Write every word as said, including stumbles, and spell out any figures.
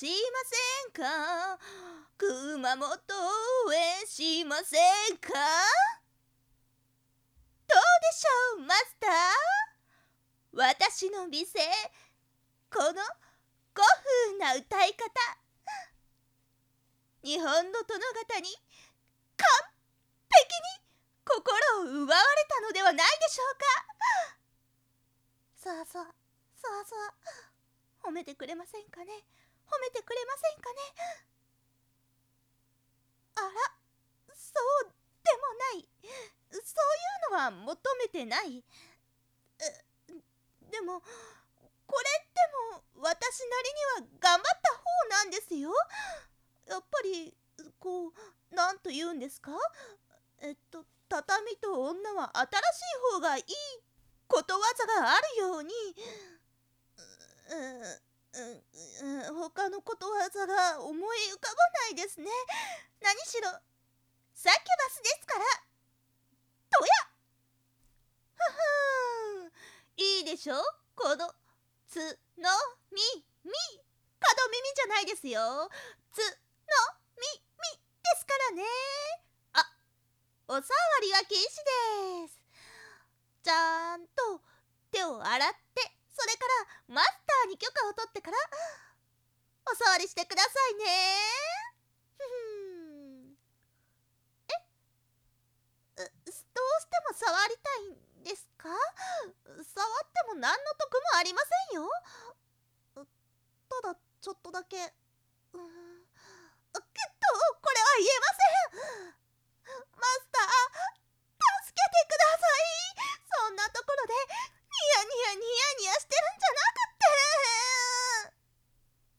しませんか？熊本へしませんか？どうでしょうマスター。私の店、この古風な歌い方、日本の殿方に完璧に心を奪われたのではないでしょうか。さあさあさあさあ、褒めてくれませんかね。褒めてくれませんかね。あら、そうでもない。そういうのは求めてない。でもこれっても私なりには頑張った方なんですよ。やっぱりこう、なんと言うんですか、えっと畳と女は新しい方がいいことわざがあるように、ううう他のことわざが思い浮かばないですね。何しろサキュバスですから。とやふふん、いいでしょ、このつのみみ、角耳じゃないですよ。つのみみですからね。あ、おさわりは禁止です。ちゃんと手を洗って、それからマスターに許可を取ってからおさわりしてくださいね。ふふん。え、うどうしても触りたいんですか？触っても何の得もありませんよ。ただちょっとだけ、うーん、けどこれは言えません。マスター、助けてください。そんなところでニヤニヤニヤニヤしてるんじゃ